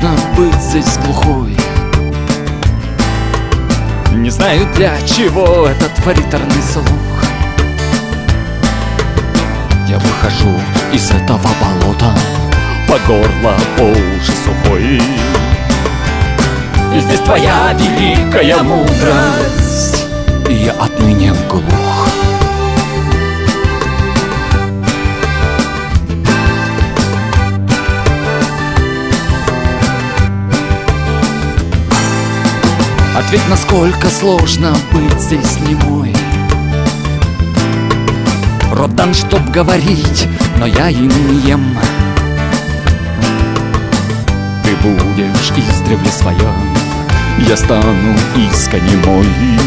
сложно быть здесь глухой. Не знаю, для чего этот приторный слух. Я выхожу из этого болота, по горло, по уши сухой. И здесь твоя великая мудрость, и я отныне глух. Ответь, насколько сложно быть здесь немой. Рот дан, чтоб говорить, но я им не ем. Ты будешь издревле своя, я стану искренне мой.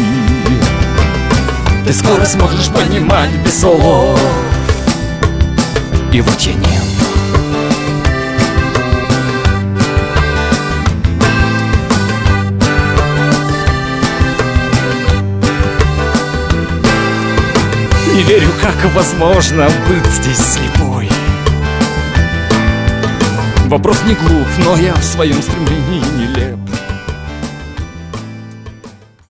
Ты скоро сможешь понимать без слов, и вот я нем. Не верю, как возможно быть здесь слепой. Вопрос не глуп, но я в своем стремлении нелеп.